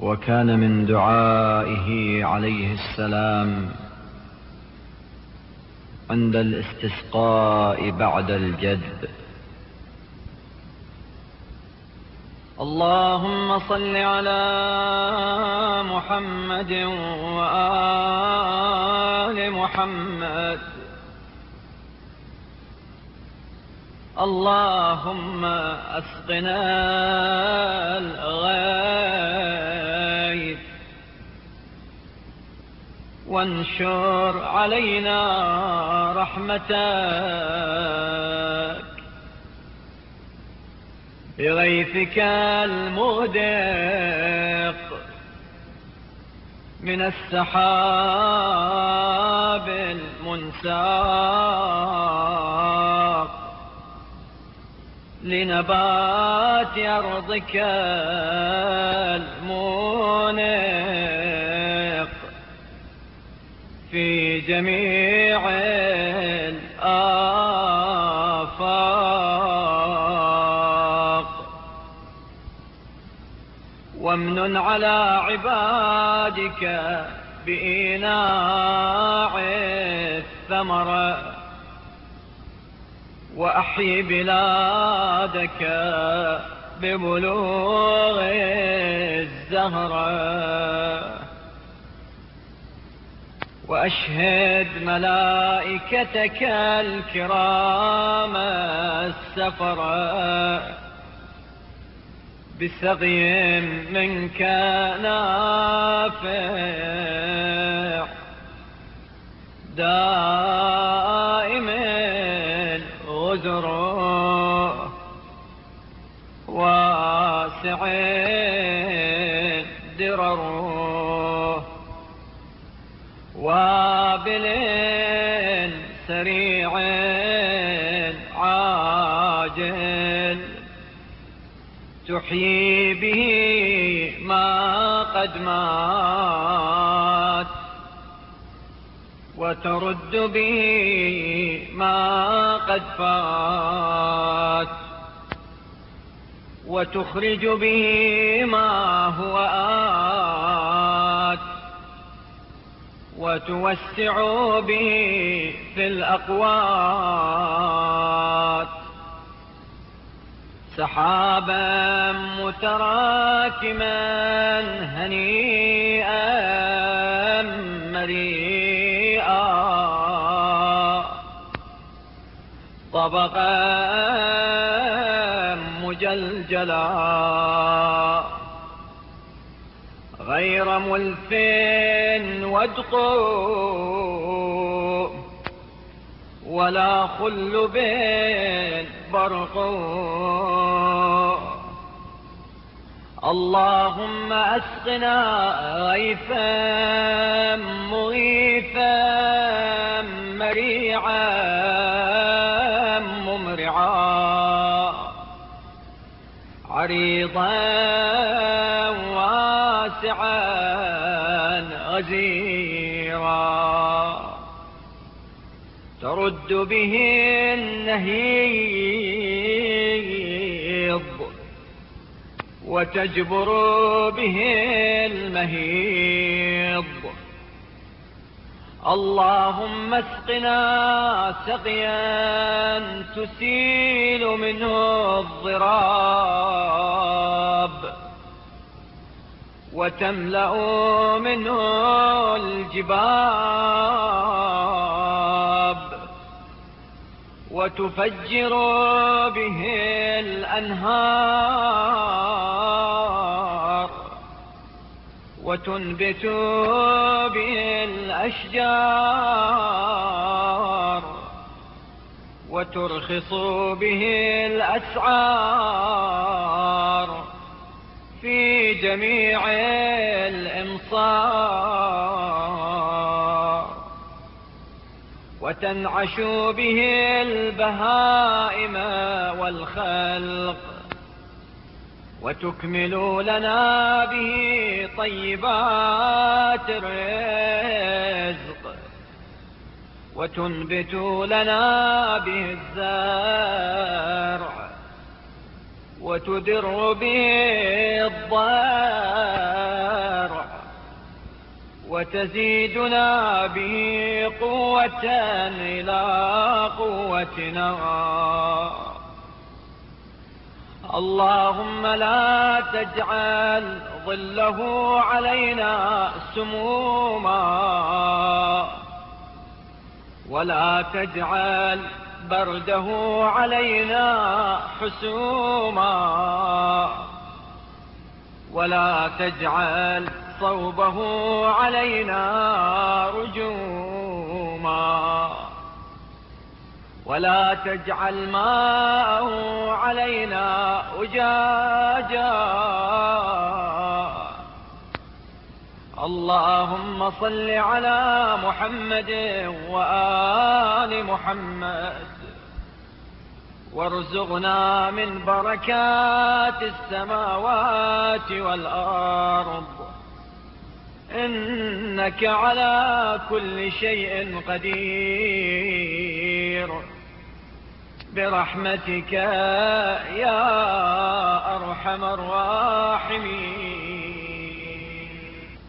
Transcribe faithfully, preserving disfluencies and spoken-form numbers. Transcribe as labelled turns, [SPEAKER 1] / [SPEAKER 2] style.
[SPEAKER 1] وكان من دعائه عليه السلام عند الاستسقاء بعد الجدب: اللهم صل على محمد وآل محمد. اللهم أسقنا الغيث وانشر علينا رحمتك بغيثك المهدق من السحاب المنساق لنبات أرضك المنق في جميع الآفاق. وامنن على عبادك بإيناع الثمرة وأحيي بلادك ببلوغ الزهرة وأشهد ملائكتك الكرام السفرة بسقي منك نافع دائم الغزر واسع الدرر وابل سريع عاجل تحيي به ما قد مات وترد به ما قد فات وتخرج به ما هو آت وتوسع به في الأقوات سحابا متراكما هنيئا مريئا طبقا مجلجلا غير ملف ودق ولا خلب برق. اللهم أسقنا غيثا مغيثا مريعا ممرعا عريضا واسعا غزيرا ترد به النهيض وتجبر به المهيض. اللهم اسقنا سقيا تسيل منه الضراب وتملأ منه الجباب وتفجر به الأنهار وتنبت به الأشجار وترخص به الأسعار في جميع الإمصار وتنعش به البهائم والخلق وتكمل لنا به طيبات الرزق وتنبت لنا به الزرع وتدر به الضار وتزيدنا به قوة إلى قوتنا. اللهم لا تجعل ظله علينا سموما، ولا تجعل برده علينا حسوما، ولا تجعل صوبه علينا رجوما، ولا تجعل ماءه علينا أجاجا. اللهم صل على محمد وآل محمد، وارزقنا من بركات السماوات والأرض، إنك على كل شيء قدير، برحمتك يا أرحم الراحمين.